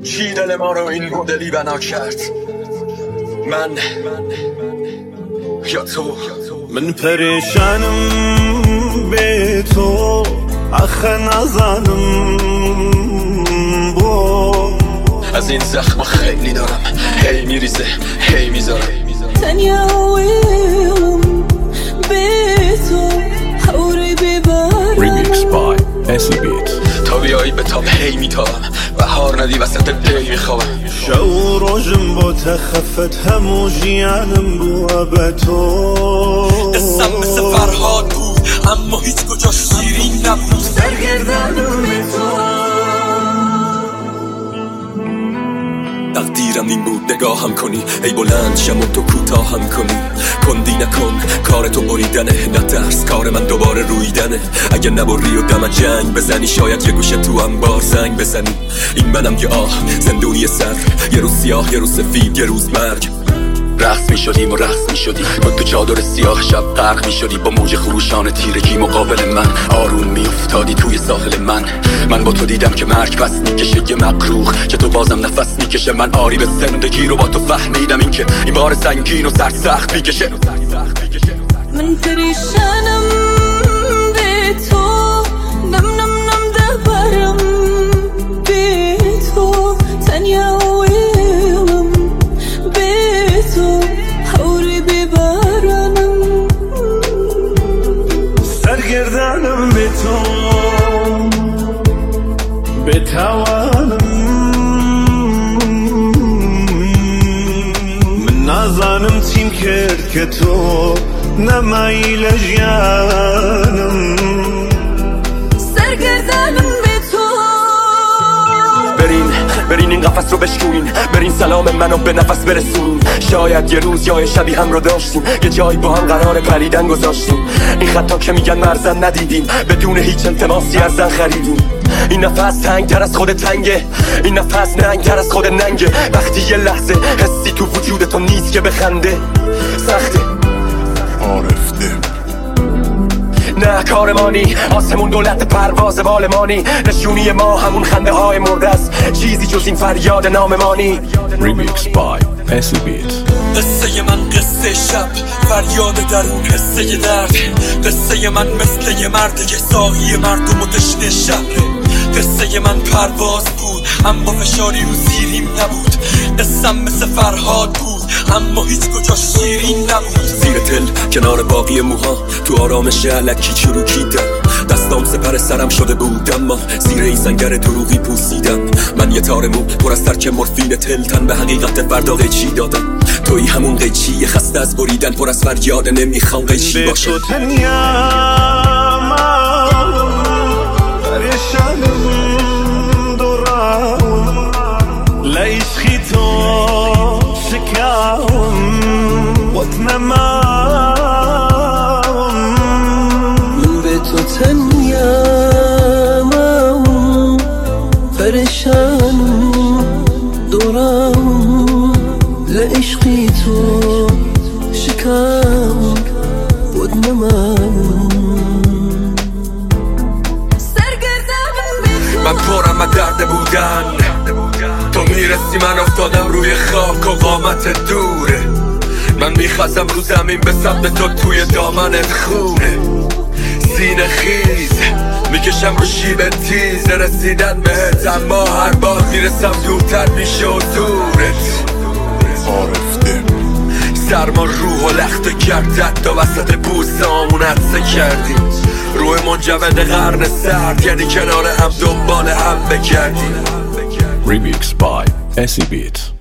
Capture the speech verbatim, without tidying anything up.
چی دل ما رو این مدلی بنا کرد؟ من یا تو؟ من پریشانم به تو آخه نزنم با از این زخم خیلی دارم، هی میریزه هی میذارم تنیاویم به تو حوری ببرم. Remix by اسی بیت. تا بیایی به تاب هی میتابم و هار ندی وسط دی میخوابم. شو روزم با تخفت همو جیانم بوا به تو قصم مثل فرهاد بود اما هیچ کجا شیرین نبود. سرگردانم به تو تقدیرم این بود نگاهم کنی ای بلند شم و تو کوتاهم کنی. کندی نکن کار تو بریدنه، نترس کار من دوباره رویدنه. اگه نبری و دم جنگ بزنی شاید یه گوشه تو انبار زنگ بزنی. این منم یه آه زندونی سر، یه روز سیاه یه روز سفید یه روز مرگ. رقص می شدیم و رقص می شدی با تو چادر سیاه شب غرق می شدی با موج خروشان تیرگی مقابل من. آروم می افتادی توی ساحل من. من با تو دیدم که مرگ پس میکشه یه مقروخ که تو بازم نفس میکشه. من آری به زندگی رو با تو فهمیدم این که این بار سنگین و سر سخت میکشه. من پریشانم به تو نم نم نم دبرم به تو تنیاویم به تو حوری ببرنم. سرگردانم به تو بتوانم من نازانم چیم کرد که تو نمایل جانم. سرگردانم به تو برین برین این قفس رو بشکونین، برین سلام منو به نفس برسونین. شاید یه روز یا شبی هم رو داشتیم، یه جایی با هم قرار پریدن گذاشتیم. این خطا که میگن مرزن ندیدیم، بدون هیچ التماسی از زن خریدیم. این نفس تنگ تر از خود تنگه، این نفس ننگ تر از خود ننگه. وقتی یه لحظه حسی تو وجود تو نیست که بخنده سخته. عارفته نه کارمانی آسمون دولت پرواز بالمانی. نشونی ما همون خنده های مرده است، چیزی جز این فریاد ناممانی. Remix by اسی بیت. قصه من قصه شب، فریاد درون قصه درد. قصه من مثل یه مرد که ساقی مردم و تشنه شهره. قصه من پرواز بود اما فشاری رو زیریم نبود. قصم مثل فرهاد بود اما هیچ کجا شیرین نبود. زیر تل کنار باقی موها تو آرامش علکی چروکیدم. دستام سپر سرم شده بود اما زیر این سنگر دروغی پوسیدم. من یه تار مو پر از ترک مورفین تل تن به حقیقت فردا قیچی دادم. توی همون قیچی یه خسته از بریدن پر از فریاد نمیخوام قیچی باشه. به تو تنیام پریشانم دورم لعشقی تو شکاوم واتنمام. من به تو تنیامم پریشانم دورم لعشقی تو شکاوم واتنمام. من پرم از درد بودن، تو میرسی من افتادم روی خاک و قامت دوره. من میخواستم رو زمین به سمت تو توی دامنت خونه. سینه خیز میکشم رو شیب تیز رسیدن بهت اما هر بار میرسم دورتر میشه و دورت. عارفته سرما روح و لخته کرد تا وسط بوسامون عطسه کردیم. روی منجمد قرن سرد یعنی کنار هم دنبال هم بگردیم. Remix by اسی بیت.